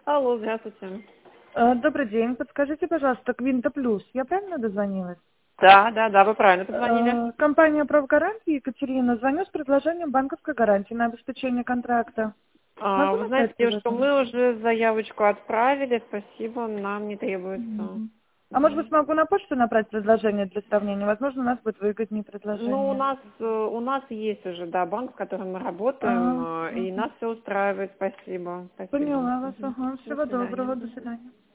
Алло, здравствуйте. Добрый день. Подскажите, пожалуйста, Квинта Плюс. Я правильно дозвонилась? Да, вы правильно позвонили. Компания «Правгарантия», Екатерина. Звоню с предложением банковской гарантии на обеспечение контракта. Могу Вы знаете, назвать девушка, предложение? мы уже заявочку отправили, спасибо, нам не требуется. Мгм. А может быть, Мгм. смогу на почту направить предложение для сравнения? Возможно, у нас будет выгоднее Ну, предложение. у нас есть уже, да, банк, с которым мы работаем, Ага. и Мгм. нас все устраивает, спасибо. Спасибо. Поняла вас. Мгм. Ага. До Всего свидания. доброго. До Мгм. свидания.